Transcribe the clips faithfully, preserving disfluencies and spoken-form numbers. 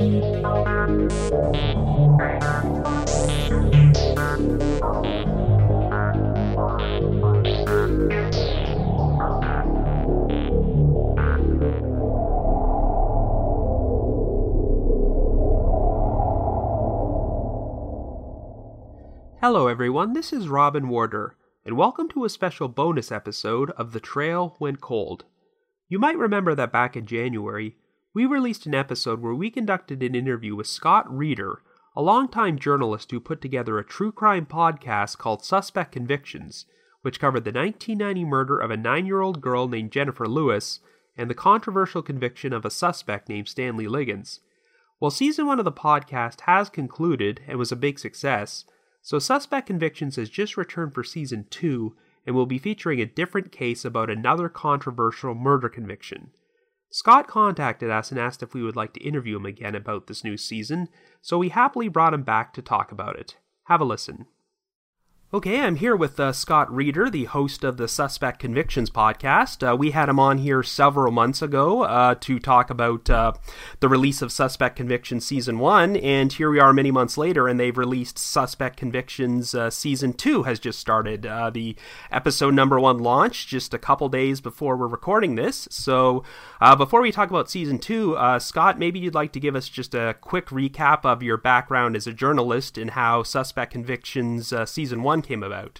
Hello everyone, this is Robin Warder, and welcome to a special bonus episode of The Trail Went Cold. You might remember that back in January, we released an episode where we conducted an interview with Scott Reeder, a longtime journalist who put together a true crime podcast called Suspect Convictions, which covered the nineteen ninety murder of a nine-year-old girl named Jennifer Lewis and the controversial conviction of a suspect named Stanley Liggins. Well, season one of the podcast has concluded and was a big success, so Suspect Convictions has just returned for season two and will be featuring a different case about another controversial murder conviction. Scott contacted us and asked if we would like to interview him again about this new season, so we happily brought him back to talk about it. Have a listen. Okay, I'm here with uh, Scott Reeder, the host of the Suspect Convictions podcast. Uh, we had him on here several months ago uh, to talk about uh, the release of Suspect Convictions Season one, and here we are many months later, and they've released Suspect Convictions uh, Season two has just started. Uh, the episode number one launched just a couple days before we're recording this, so uh, before we talk about Season two, uh, Scott, maybe you'd like to give us just a quick recap of your background as a journalist and how Suspect Convictions uh, Season one came about.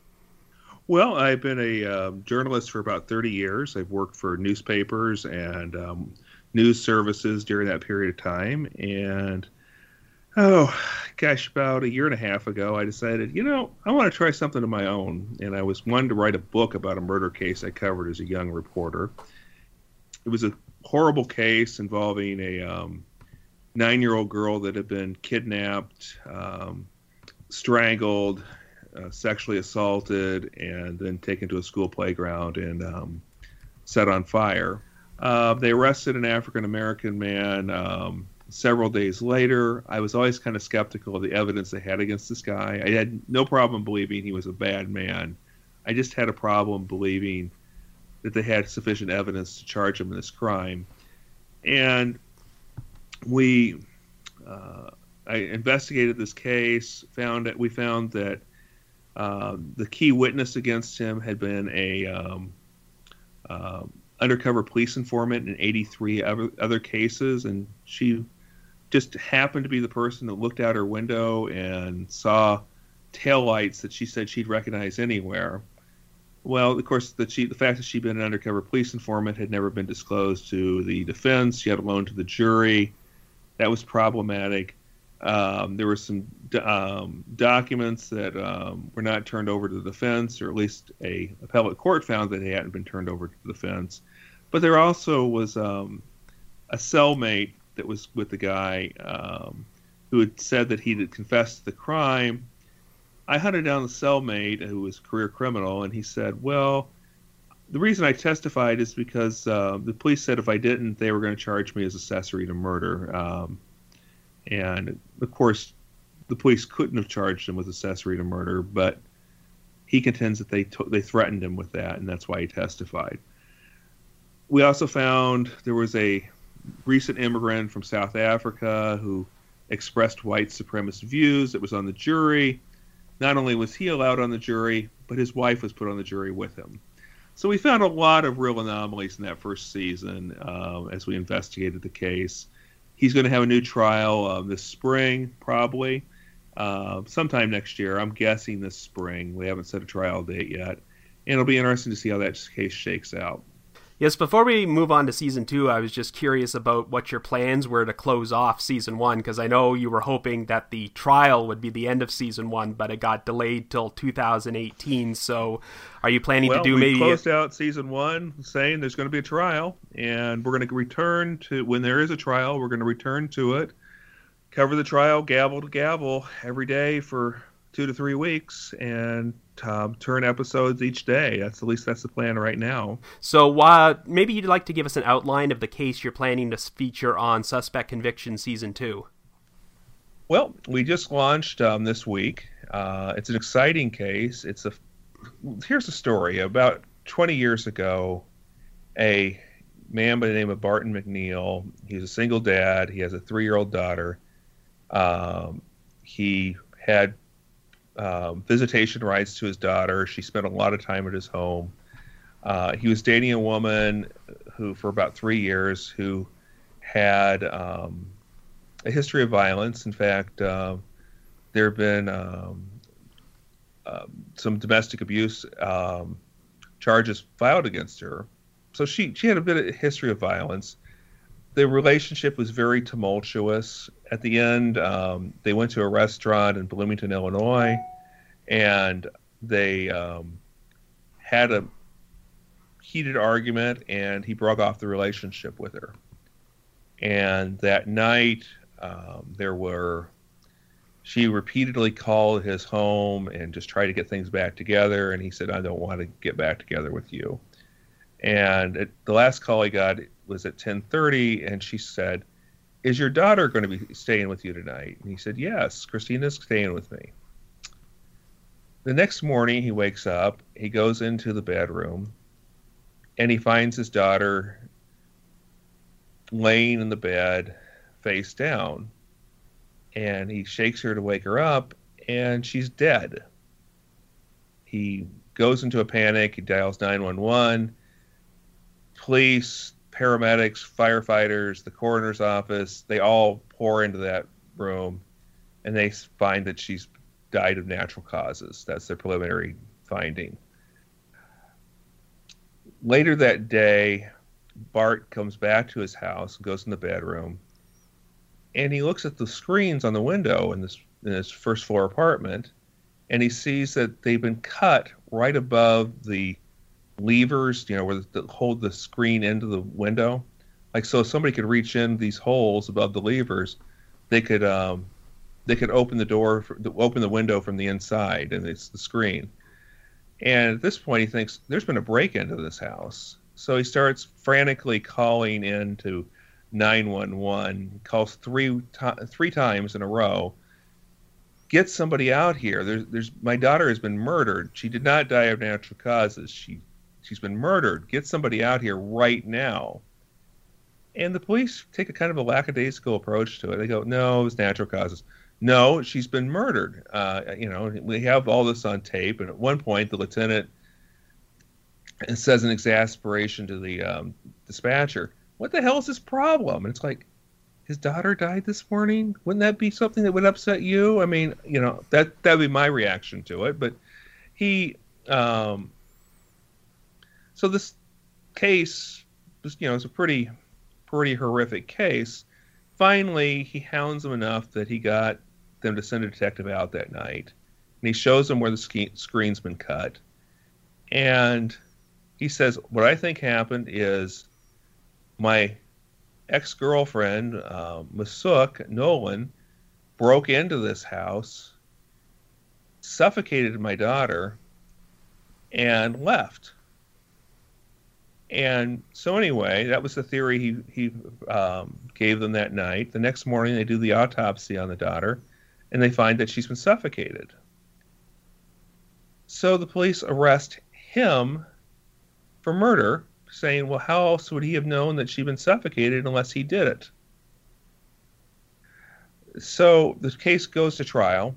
Well, I've been a um, journalist for about thirty years. I've worked for newspapers and um, news services during that period of time. And, oh, gosh, about a year and a half ago, I decided, you know, I want to try something of my own. And I was wanting to write a book about a murder case I covered as a young reporter. It was a horrible case involving a um, nine-year-old girl that had been kidnapped, um, strangled, Uh, sexually assaulted, and then taken to a school playground and um, set on fire. Uh, they arrested an African-American man um, several days later. I was always kind of skeptical of the evidence they had against this guy. I had no problem believing he was a bad man. I just had a problem believing that they had sufficient evidence to charge him in this crime. And we, uh, I investigated this case, found that we found that Uh, the key witness against him had been a um, uh, undercover police informant in eighty-three other, other cases, and she just happened to be the person that looked out her window and saw taillights that she said she'd recognize anywhere. Well, of course, the, she, the fact that she'd been an undercover police informant had never been disclosed to the defense, yet alone to the jury. That was problematic. Um, there were some um, documents that um, were not turned over to the defense, or at least a appellate court found that they hadn't been turned over to the defense. But there also was um, a cellmate that was with the guy um, who had said that he had confessed to the crime. I hunted down the cellmate, who was a career criminal, and he said, well, the reason I testified is because uh, the police said if I didn't, they were going to charge me as accessory to murder. Um, And, of course, the police couldn't have charged him with accessory to murder, but he contends that they t- they threatened him with that, and that's why he testified. We also found there was a recent immigrant from South Africa who expressed white supremacist views that was on the jury. Not only was he allowed on the jury, but his wife was put on the jury with him. So we found a lot of real anomalies in that first season uh, as we investigated the case. He's going to have a new trial um, this spring, probably, uh, sometime next year. I'm guessing this spring. We haven't set a trial date yet. And it'll be interesting to see how that case shakes out. Yes, before we move on to Season two, I was just curious about what your plans were to close off Season one, because I know you were hoping that the trial would be the end of Season one, but it got delayed till two thousand eighteen, so are you planning well, to do we maybe... Well, we closed out Season one saying there's going to be a trial, and we're going to return to, when there is a trial, we're going to return to it, cover the trial gavel to gavel every day for two to three weeks, and Um, turn episodes each day. That's at least that's the plan right now. So uh, maybe you'd like to give us an outline of the case you're planning to feature on Suspect Conviction Season two. Well, we just launched um, this week. Uh, it's an exciting case. It's a here's the story. About twenty years ago, a man by the name of Barton McNeil. He's a single dad. He has a three-year-old daughter. Um, he had um, visitation rights to his daughter. She spent a lot of time at his home. Uh, he was dating a woman who, for about three years, who had um, a history of violence. In fact, uh, there have been um, uh, some domestic abuse um, charges filed against her. So she, she had a bit of a history of violence. The relationship was very tumultuous. At the end, um, they went to a restaurant in Bloomington, Illinois, and they um, had a heated argument, and he broke off the relationship with her. And that night, um, there were, she repeatedly called his home and just tried to get things back together, and he said, I don't want to get back together with you. And at, the last call he got was at ten thirty, and she said, is your daughter going to be staying with you tonight? And he said, yes, Christina's staying with me. The next morning, he wakes up, he goes into the bedroom, and he finds his daughter laying in the bed, face down. And he shakes her to wake her up, and she's dead. He goes into a panic. He dials nine one one. Police, paramedics, firefighters, the coroner's office, they all pour into that room, and they find that she's died of natural causes. That's their preliminary finding. Later that day, Bart comes back to his house, goes in the bedroom, and he looks at the screens on the window in this in his first floor apartment, and he sees that they've been cut right above the levers, you know, where the, hold the screen into the window. Like, so if somebody could reach in these holes above the levers, they could um, they could open the door, for, open the window from the inside, and it's the screen. And at this point, he thinks there's been a break-in to this house. So he starts frantically calling into nine one one, calls three to- three times in a row. Get somebody out here. There's, there's my daughter has been murdered. She did not die of natural causes. She, she's been murdered. Get somebody out here right now. And the police take a kind of a lackadaisical approach to it. They go, no, it's natural causes. No, she's been murdered. Uh, you know, we have all this on tape. And at one point, the lieutenant says in exasperation to the um, dispatcher, what the hell is this problem? And it's like, his daughter died this morning? Wouldn't that be something that would upset you? I mean, you know, that that would be my reaction to it. But he, um, so this case, you know, it's a pretty, pretty horrific case. Finally, he hounds them enough that he got them to send a detective out that night. And he shows them where the ski- screen's been cut. And he says, what I think happened is my ex-girlfriend, uh, Masuk Nolan, broke into this house, suffocated my daughter, and left. And so anyway, that was the theory he, he um, gave them that night. The next morning, they do the autopsy on the daughter, and they find that she's been suffocated. So the police arrest him for murder, saying, well, how else would he have known that she'd been suffocated unless he did it? So the case goes to trial,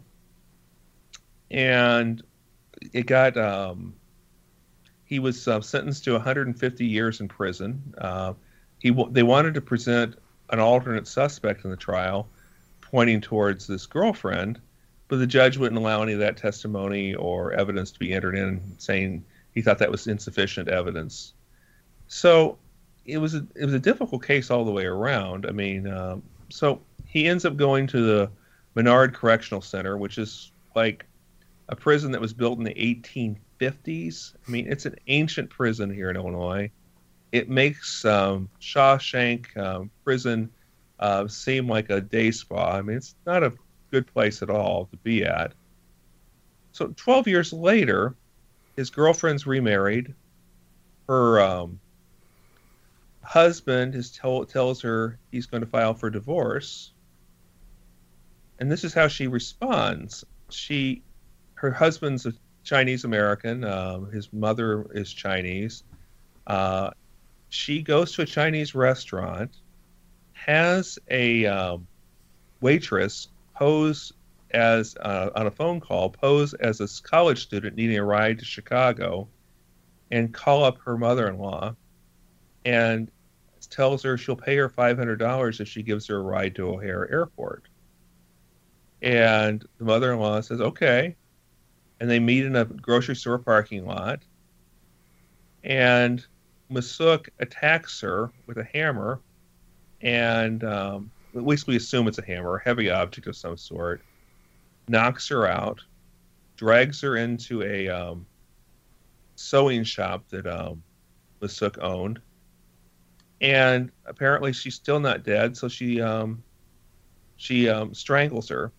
and it got, um, he was uh, sentenced to one hundred fifty years in prison. Uh, he They wanted to present an alternate suspect in the trial, pointing towards this girlfriend, but the judge wouldn't allow any of that testimony or evidence to be entered in, saying he thought that was insufficient evidence. So it was a, it was a difficult case all the way around. I mean, um, so he ends up going to the Menard Correctional Center, which is like a prison that was built in the eighteen fifties. I mean, it's an ancient prison here in Illinois. It makes um, Shawshank um, prison uh, seem like a day spa. I mean, it's not a good place at all to be at. So twelve years later, his girlfriend's remarried. Her um, husband is tell, tells her he's going to file for divorce. And this is how she responds. She, her husband's a Chinese American. Um, his mother is Chinese. Uh, she goes to a Chinese restaurant, has a um, waitress pose as uh, on a phone call, pose as a college student needing a ride to Chicago, and call up her mother-in-law and tells her she'll pay her five hundred dollars if she gives her a ride to O'Hare Airport. And the mother-in-law says, okay. And they meet in a grocery store parking lot. And Masuk attacks her with a hammer. And um, at least we assume it's a hammer, a heavy object of some sort. Knocks her out. Drags her into a um, sewing shop that um, Masuk owned. And apparently she's still not dead, so she um, she um, strangles her.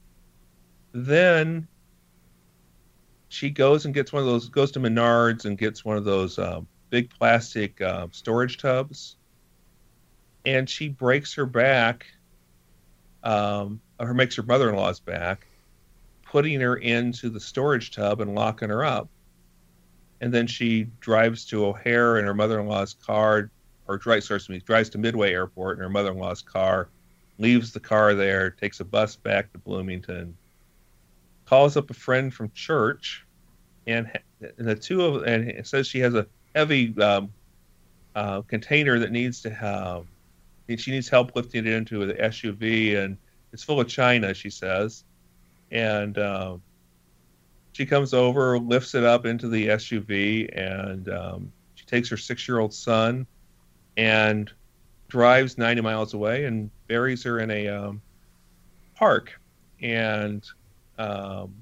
Then she goes and gets one of those, goes to Menards and gets one of those uh, big plastic uh, storage tubs. And she breaks her back, um, or makes her mother-in-law's back, putting her into the storage tub and locking her up. And then she drives to O'Hare in her mother-in-law's car, or drives, sorry, me, drives to Midway Airport in her mother-in-law's car, leaves the car there, takes a bus back to Bloomington, calls up a friend from church, and, and the two of and it says she has a heavy um, uh, container that needs to have. She needs help lifting it into the S U V, and it's full of china, she says. And uh, she comes over, lifts it up into the S U V, and um, she takes her six-year-old son and drives ninety miles away and buries her in a um, park. And um,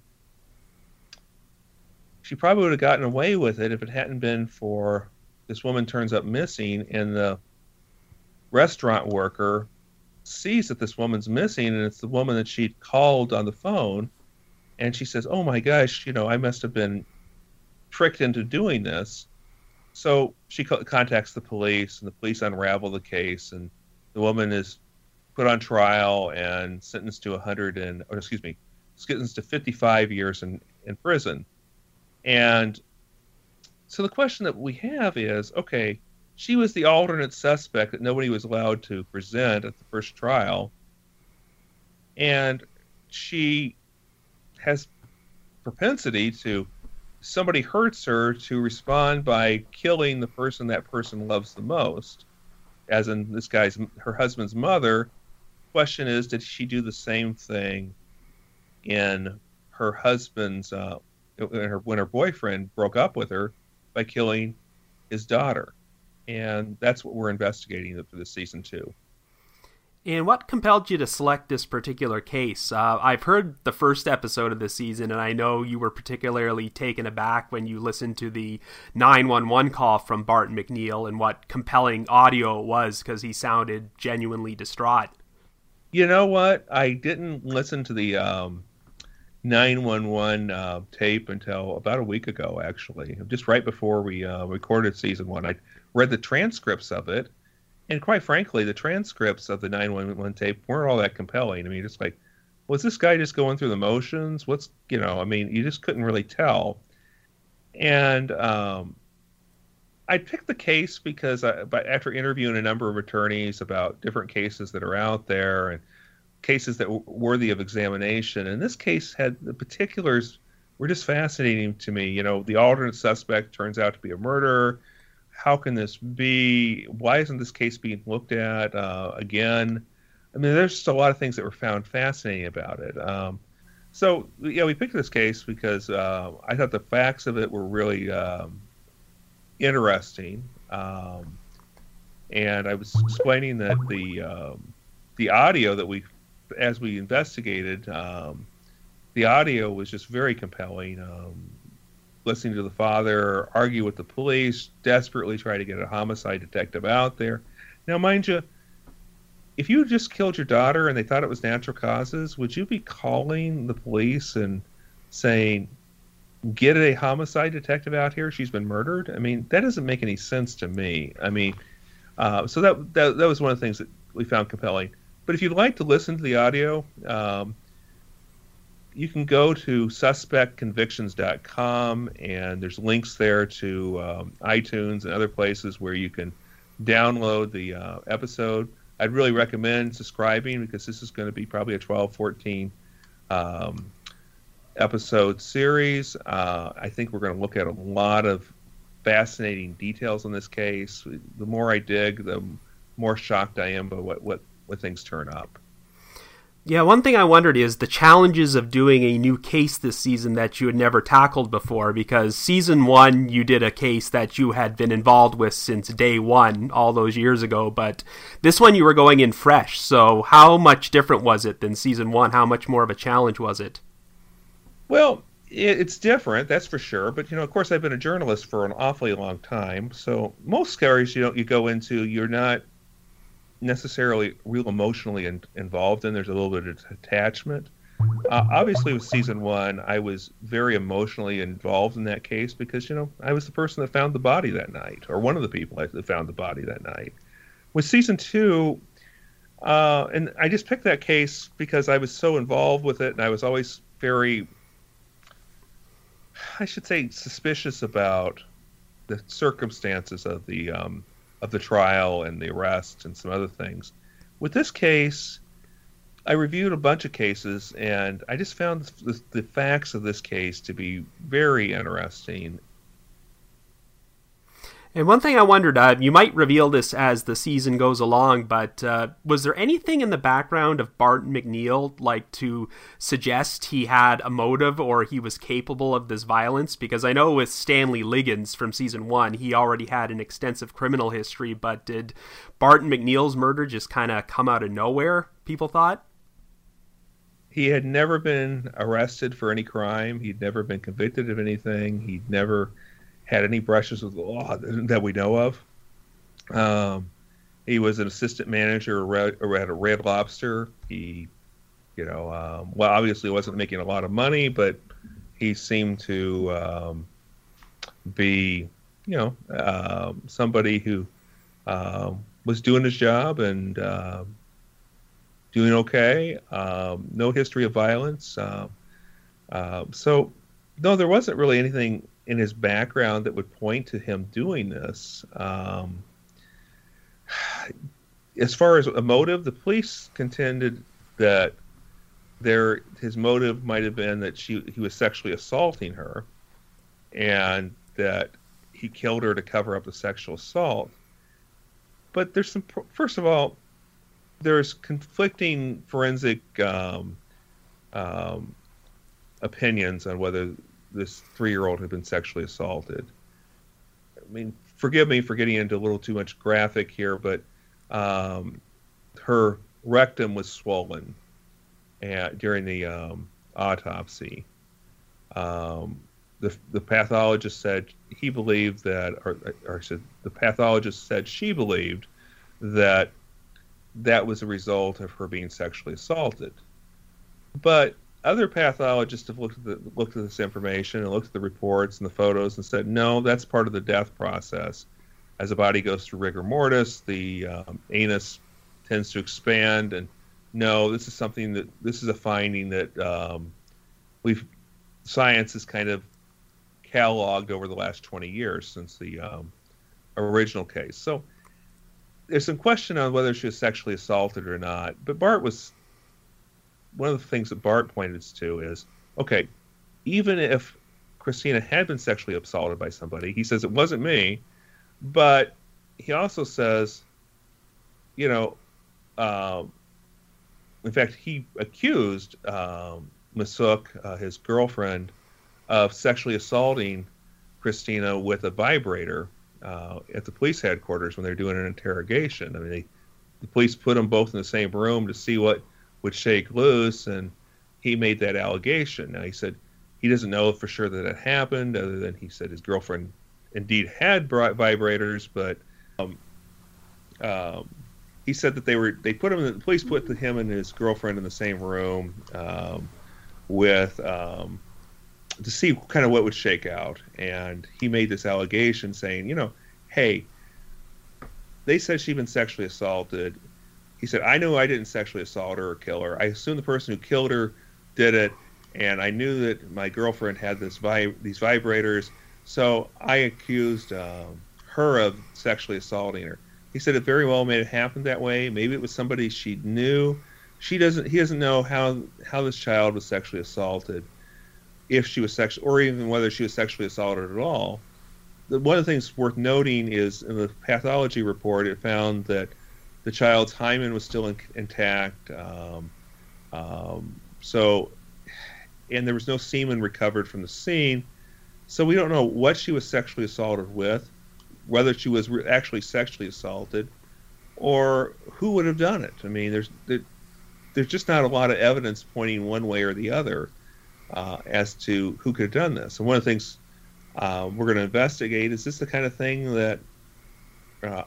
she probably would have gotten away with it if it hadn't been for this woman turns up missing, and the restaurant worker sees that this woman's missing, and it's the woman that she'd called on the phone. And she says, oh my gosh, you know, I must have been tricked into doing this. So she co- contacts the police, and the police unravel the case, and the woman is put on trial and sentenced to one hundred and, or excuse me, sentenced to fifty-five years in, in prison. And so the question that we have is, okay, she was the alternate suspect that nobody was allowed to present at the first trial. And she has propensity to, somebody hurts her, to respond by killing the person that person loves the most, as in this guy's, her husband's mother. Question is, did she do the same thing in her husband's, uh, when her, when her boyfriend broke up with her by killing his daughter? And that's what we're investigating for this season two. And what compelled you to select this particular case? Uh, I've heard the first episode of this season, and I know you were particularly taken aback when you listened to the nine one one call from Barton McNeil, and what compelling audio it was, because he sounded genuinely distraught. You know what? I didn't listen to the um, nine one one uh, tape until about a week ago, actually. Just right before we uh, recorded season one. I read the transcripts of it. And quite frankly, the transcripts of the nine one one tape weren't all that compelling. I mean, it's like, was this guy just going through the motions? What's, you know, I mean, you just couldn't really tell. And um, I picked the case because I, but after interviewing a number of attorneys about different cases that are out there and cases that were worthy of examination, and this case had the particulars were just fascinating to me. You know, the alternate suspect turns out to be a murderer. How can this be? Why isn't this case being looked at uh, again? I mean, there's just a lot of things that were found fascinating about it. Um, so, yeah, we picked this case because uh, I thought the facts of it were really um, interesting. Um, and I was explaining that the um, the audio that we, as we investigated, um, the audio was just very compelling. Um, listening to the father argue with the police, desperately try to get a homicide detective out there. Now, mind you, if you just killed your daughter and they thought it was natural causes, would you be calling the police and saying, get a homicide detective out here? She's been murdered. I mean, that doesn't make any sense to me. I mean, uh, so that, that that was one of the things that we found compelling. But if you'd like to listen to the audio, um, you can go to suspect convictions dot com, and there's links there to um, iTunes and other places where you can download the uh, episode. I'd really recommend subscribing because this is going to be probably a twelve, fourteen um, episode series. Uh, I think we're going to look at a lot of fascinating details in this case. The more I dig, the more shocked I am by what, what, what things turn up. Yeah, one thing I wondered is the challenges of doing a new case this season that you had never tackled before, because season one, you did a case that you had been involved with since day one, all those years ago, but this one you were going in fresh. So how much different was it than season one? How much more of a challenge was it? Well, it's different, that's for sure. But, you know, of course, I've been a journalist for an awfully long time. So most stories you know, you go into, you're not necessarily real emotionally in, involved in. There's a little bit of attachment. Uh, obviously, with season one, I was very emotionally involved in that case because, you know, I was the person that found the body that night, or one of the people that found the body that night. With season two, uh, and I just picked that case because I was so involved with it, and I was always very, I should say, suspicious about the circumstances of the um, of the trial and the arrest and some other things. With this case, I reviewed a bunch of cases, and I just found the, the facts of this case to be very interesting. And one thing I wondered, uh, you might reveal this as the season goes along, but uh, was there anything in the background of Bart McNeil, like to suggest he had a motive or he was capable of this violence? Because I know with Stanley Liggins from season one, he already had an extensive criminal history, but did Bart McNeil's murder just kind of come out of nowhere, people thought? He had never been arrested for any crime. He'd never been convicted of anything. He'd never had any brushes with the law that we know of. Um, he was an assistant manager at a Red Lobster. He, you know, um, well, obviously wasn't making a lot of money, but he seemed to um, be, you know, uh, somebody who uh, was doing his job and uh, doing okay. Um, no history of violence. Uh, uh, so, no, there wasn't really anything in his background that would point to him doing this. Um, as far as a motive, the police contended that there his motive might have been that she he was sexually assaulting her, and that he killed her to cover up the sexual assault. But there's some. First of all, there's conflicting forensic um, um, opinions on whether this three-year-old had been sexually assaulted. I mean, forgive me for getting into a little too much graphic here, but um, her rectum was swollen at, during the um, autopsy. Um, the the pathologist said he believed that, or, or said the pathologist said she believed that that was a result of her being sexually assaulted. But other pathologists have looked at, the, looked at this information and looked at the reports and the photos and said, no, that's part of the death process. As the body goes through rigor mortis, the um, anus tends to expand. And no, this is something that, this is a finding that um, we've, science has kind of cataloged over the last twenty years since the um, original case. So there's some question on whether she was sexually assaulted or not. But Bart was, one of the things that Bart pointed to is, okay, even if Christina had been sexually assaulted by somebody, he says it wasn't me, but he also says, you know, um, in fact, he accused um, Masuk, uh, his girlfriend, of sexually assaulting Christina with a vibrator uh, at the police headquarters when they're doing an interrogation. I mean, they, the police put them both in the same room to see what would shake loose, and he made that allegation. Now, he said he doesn't know for sure that it happened, other than he said his girlfriend indeed had vibrators, but um, um, he said that they were they put him in the, the police put him and his girlfriend in the same room um, with um, to see kind of what would shake out, and he made this allegation saying, you know, hey, they said she'd been sexually assaulted. He said, I knew I didn't sexually assault her or kill her. I assumed the person who killed her did it, and I knew that my girlfriend had this vi- these vibrators, so I accused um, her of sexually assaulting her. he said it very well may have happened that way. Maybe it was somebody she knew. She doesn't. He doesn't know how how this child was sexually assaulted, if she was sexual, or even whether she was sexually assaulted at all. The, one of the things worth noting is in the pathology report, it found that the child's hymen was still in, intact. Um, um, so, and there was no semen recovered from the scene. So we don't know what she was sexually assaulted with, whether she was re- actually sexually assaulted, or who would have done it. I mean, there's there, there's just not a lot of evidence pointing one way or the other uh, as to who could have done this. And one of the things uh, we're going to investigate is this the kind of thing that, uh,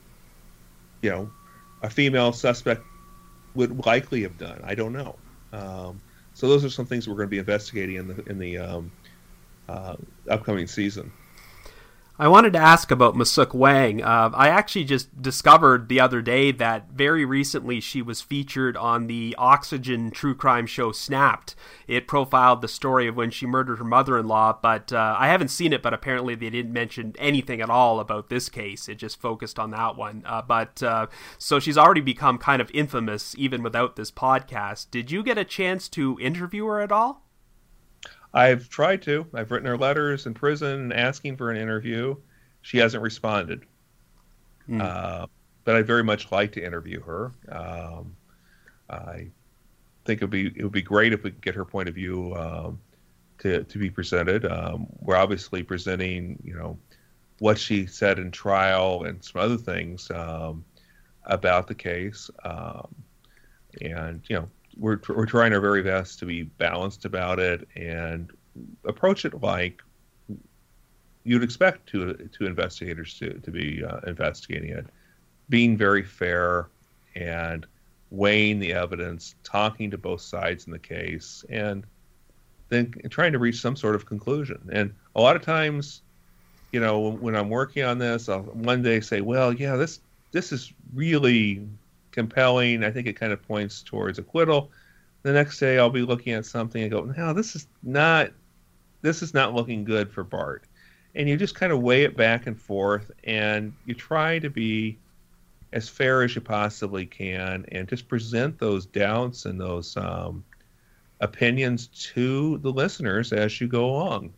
you know, a female suspect would likely have done. I don't know. Um, so those are some things we're going to be investigating in the in the um, uh, upcoming season. I wanted to ask about Masuk Wang. Uh, I actually just discovered the other day that very recently she was featured on the Oxygen true crime show Snapped. It profiled the story of when she murdered her mother-in-law, but uh, I haven't seen it, but apparently they didn't mention anything at all about this case. It just focused on that one. Uh, but uh, so she's already become kind of infamous even without this podcast. Did you get a chance to interview her at all? I've tried to. I've written her letters in prison asking for an interview. She hasn't responded. Mm. Uh, but I'd very much like to interview her. Um, I think it would be it would be great if we could get her point of view um, to to be presented. Um, we're obviously presenting, you know, what she said in trial and some other things um, about the case, um, and you know. We're we're trying our very best to be balanced about it and approach it like you'd expect to to investigators to to be uh, investigating it, being very fair and weighing the evidence, talking to both sides in the case, and then trying to reach some sort of conclusion. And a lot of times, you know, when I'm working on this, I'll one day say, well, yeah, this this is really compelling. I think it kind of points towards acquittal. The next day I'll be looking at something and go, no, this is not this is not looking good for Bart. And you just kind of weigh it back and forth, and you try to be as fair as you possibly can and just present those doubts and those um, opinions to the listeners as you go along.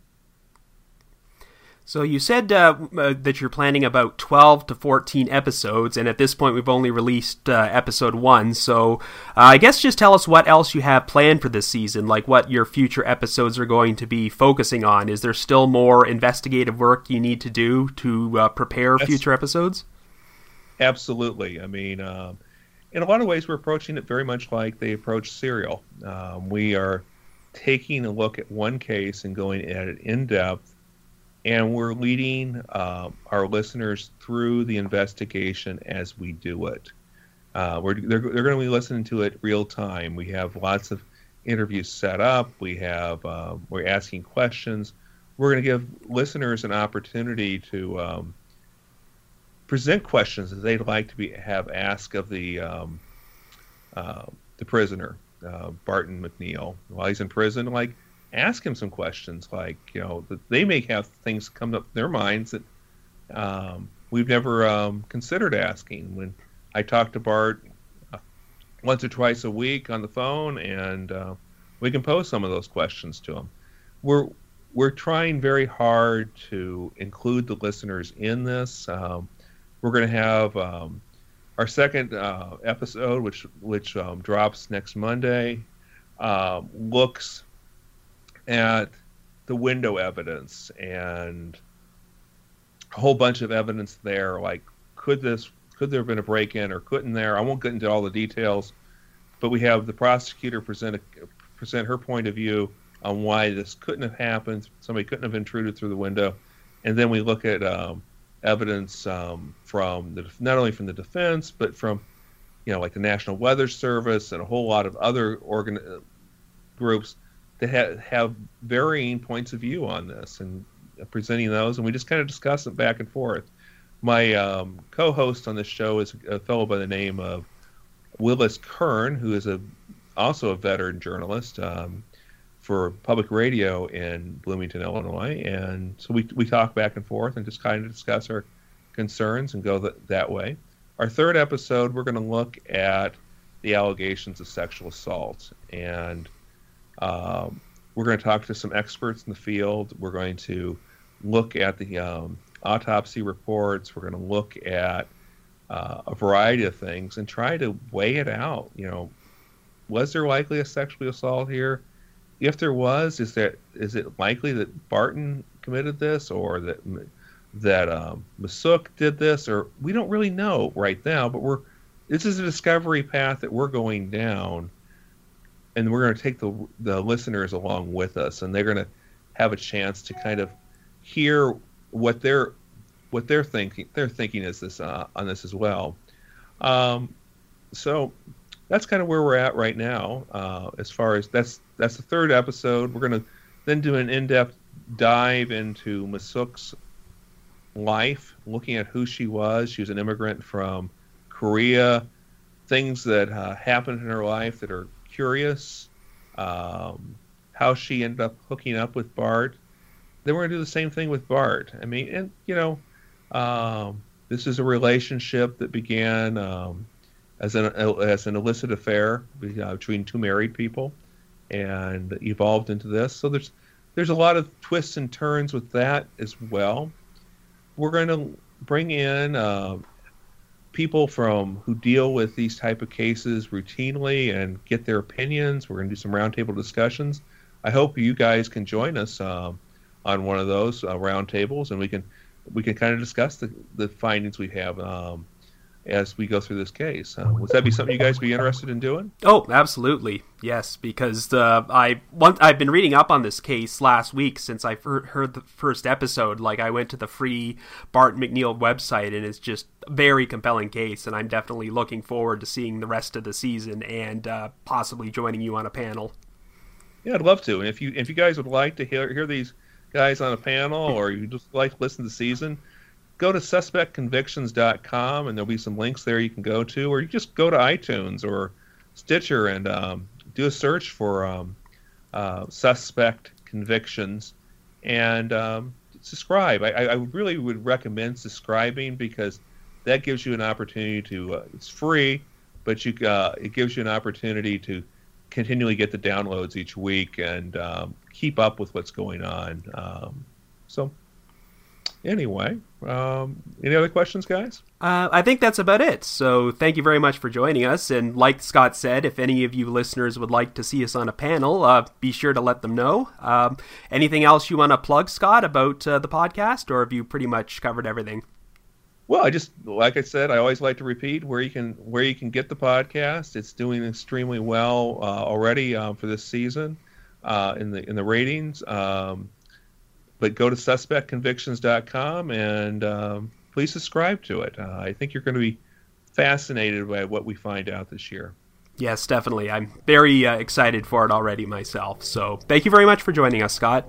So you said uh, uh, that you're planning about twelve to fourteen episodes, and at this point we've only released uh, episode one, so uh, I guess just tell us what else you have planned for this season, like what your future episodes are going to be focusing on. Is there still more investigative work you need to do to uh, prepare That's, future episodes? Absolutely. I mean, um, in a lot of ways we're approaching it very much like they approach Serial. Um, we are taking a look at one case and going at it in depth, and we're leading uh, our listeners through the investigation as we do it. Uh, we're, they're they're going to be listening to it real time. We have lots of interviews set up. We have uh, we're asking questions. We're going to give listeners an opportunity to um, present questions that they'd like to be have asked of the um, uh, the prisoner, uh, Barton McNeil, while he's in prison. Like, ask him some questions, like, you know, that they may have things come up in their minds that um, we've never um, considered asking. When I talk to Bart uh, once or twice a week on the phone, and uh, we can pose some of those questions to him. We're we're trying very hard to include the listeners in this. Um, we're going to have um, our second uh, episode, which which um, drops next Monday, uh, looks at the window evidence and a whole bunch of evidence there. Like, could this, could there have been a break-in or couldn't there? I won't get into all the details, but we have the prosecutor present a, present her point of view on why this couldn't have happened. Somebody couldn't have intruded through the window, and then we look at um, evidence um, from the not only from the defense, but from, you know, like the National Weather Service and a whole lot of other organ groups that ha- have varying points of view on this, and presenting those, and we just kind of discuss it back and forth. My um, co-host on this show is a fellow by the name of Willis Kern, who is a also a veteran journalist um, for public radio in Bloomington, Illinois, and so we we talk back and forth and just kind of discuss our concerns and go th- that way. our third episode, we're going to look at the allegations of sexual assault. And um, we're going to talk to some experts in the field. We're going to look at the um, autopsy reports. We're going to look at uh, a variety of things and try to weigh it out. You know, was there likely a sexual assault here? If there was, is that is it likely that Barton committed this, or that that um, Masuk did this, or we don't really know right now. But we're this is a discovery path that we're going down, and we're going to take the the listeners along with us, and they're going to have a chance to kind of hear what they're what they're thinking. They're thinking is this uh, on this as well. Um, so that's kind of where we're at right now. Uh, as far as that's that's the third episode. We're going to then do an in-depth dive into Masuk's life, looking at who she was. She was an immigrant from Korea. Things that uh, happened in her life that are curious. Um, how she ended up hooking up with Bart. Then we're going to do the same thing with Bart. I mean, and you know, um, this is a relationship that began um, as an as an illicit affair between two married people, and evolved into this. So there's there's a lot of twists and turns with that as well. We're going to bring in uh, people from who deal with these type of cases routinely and get their opinions. We're going to do some roundtable discussions. I hope you guys can join us uh, on one of those uh, roundtables, and we can we can kind of discuss the, the findings we have um, as we go through this case. Uh, would that be something you guys would be interested in doing? Oh, absolutely. Yes, because uh, I want, I've been reading up on this case last week since I heard the first episode. Like, I went to the free Bart McNeil website, and it's just a very compelling case, and I'm definitely looking forward to seeing the rest of the season and uh, possibly joining you on a panel. Yeah, I'd love to. And if you if you guys would like to hear hear these guys on a panel, or you just like to listen to the season, go to suspect convictions dot com, and there'll be some links there you can go to, or you just go to iTunes or Stitcher and um, do a search for um, uh, Suspect Convictions, and um, subscribe. I, I really would recommend subscribing, because that gives you an opportunity to, uh, it's free, but you uh, it gives you an opportunity to continually get the downloads each week and um, keep up with what's going on. Um, so anyway, um, any other questions, guys? Uh, I think that's about it. So thank you very much for joining us. And like Scott said, if any of you listeners would like to see us on a panel, uh, be sure to let them know. Um, anything else you want to plug, Scott, about uh, the podcast, or have you pretty much covered everything? Well, I just, like I said, I always like to repeat where you can where you can get the podcast. It's doing extremely well uh, already uh, for this season uh, in the in the ratings. Um, but go to suspect convictions dot com and um, please subscribe to it. Uh, I think you're going to be fascinated by what we find out this year. Yes, definitely. I'm very uh, excited for it already myself. So thank you very much for joining us, Scott.